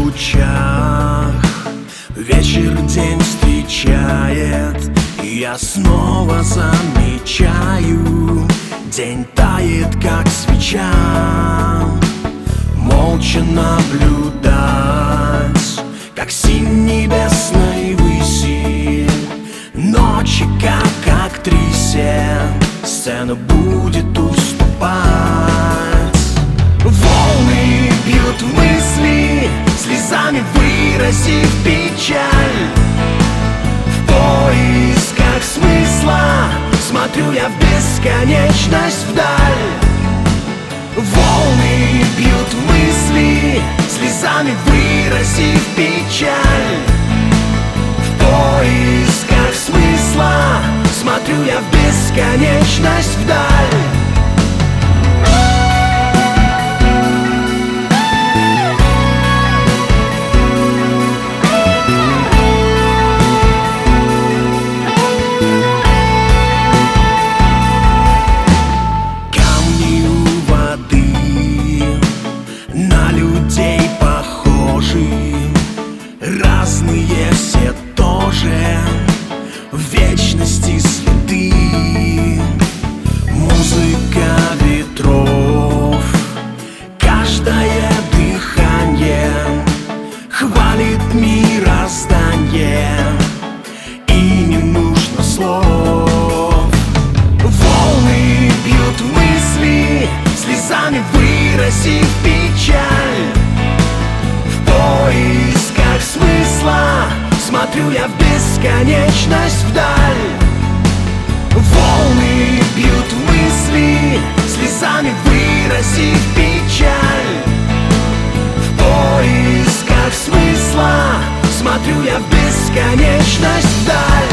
лучах вечер день встречает, и я снова замечаю: день тает, как свеча. Молча наблюдать, как синь небесной выси ночи, как актрисе, сцена будет уступать. Волны бьют в мысли, слезами выразив печаль. В поисках смысла смотрю я в бесконечность вдаль. Волны бьют в мысли, слезами выразив печаль. В поисках смысла смотрю я в бесконечность вдаль. Разные все тоже, в вечности следы. Музыка ветров, каждое дыхание хвалит мироздание, и не нужно слов. Волны бьют в мысли, слезами выразив печаль. В поисках смысла смотрю я в бесконечность вдаль. Волны бьют в мысли, слезами выразив печаль. В поисках смысла смотрю я в бесконечность вдаль.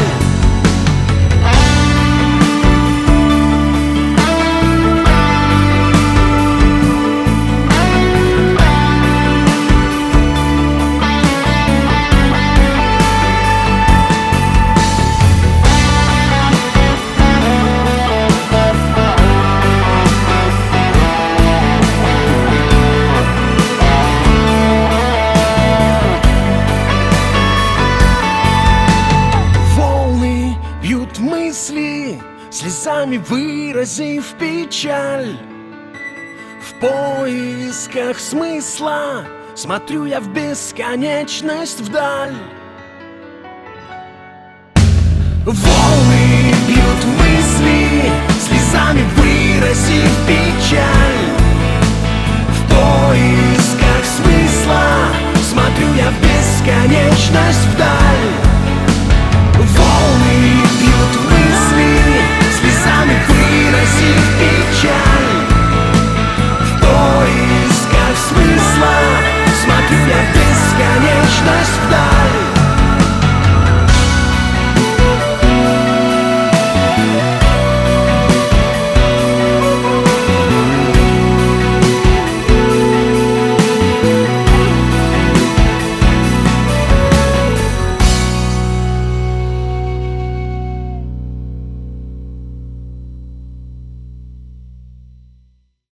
Мысли, слезами выразив печаль. В поисках смысла смотрю я в бесконечность вдаль. Волны бьют в мысли, слезами выразив печаль. В поисках смысла смотрю я в бесконечность вдаль.